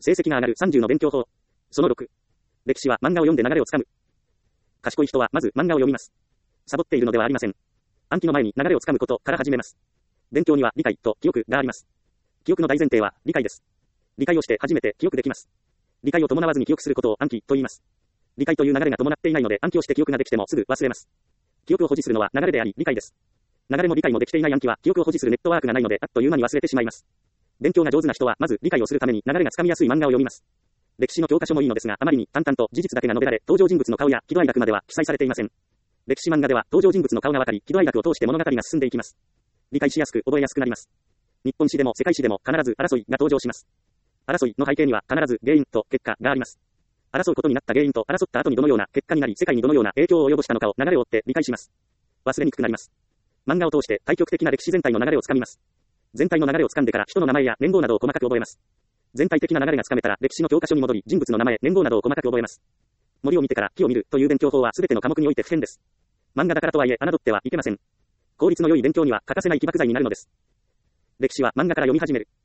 成績が上がる30の勉強法。その6。歴史は漫画を読んで流れをつかむ。賢い人はまず漫画を読みます。サボっているのではありません。暗記の前に流れをつかむことから始めます。勉強には理解と記憶があります。記憶の大前提は理解です。理解をして初めて記憶できます。理解を伴わずに記憶することを暗記と言います。理解という流れが伴っていないので暗記をして記憶ができてもすぐ忘れます。記憶を保持するのは流れであり理解です。流れも理解もできていない暗記は記憶を保持するネットワークがないのであっという間に忘れてしまいます。勉強が上手な人はまず理解をするために流れがつかみやすい漫画を読みます。歴史の教科書もいいのですがあまりに淡々と事実だけが述べられ登場人物の顔や喜怒哀楽までは記載されていません。歴史漫画では登場人物の顔がわかり喜怒哀楽を通して物語が進んでいきます。理解しやすく覚えやすくなります。日本史でも世界史でも必ず争いが登場します。争いの背景には必ず原因と結果があります。争うことになった原因と争った後にどのような結果になり世界にどのような影響を及ぼしたのかを流れを追って理解します。忘れにくくなります。漫画を通して対極的な歴史全体の流れをつかみます。全体の流れをつかんでから人の名前や年号などを細かく覚えます。全体的な流れがつかめたら歴史の教科書に戻り人物の名前、年号などを細かく覚えます。森を見てから木を見るという勉強法はすべての科目において不変です。漫画だからとはいえ侮ってはいけません。効率の良い勉強には欠かせない起爆剤になるのです。歴史は漫画から読み始める。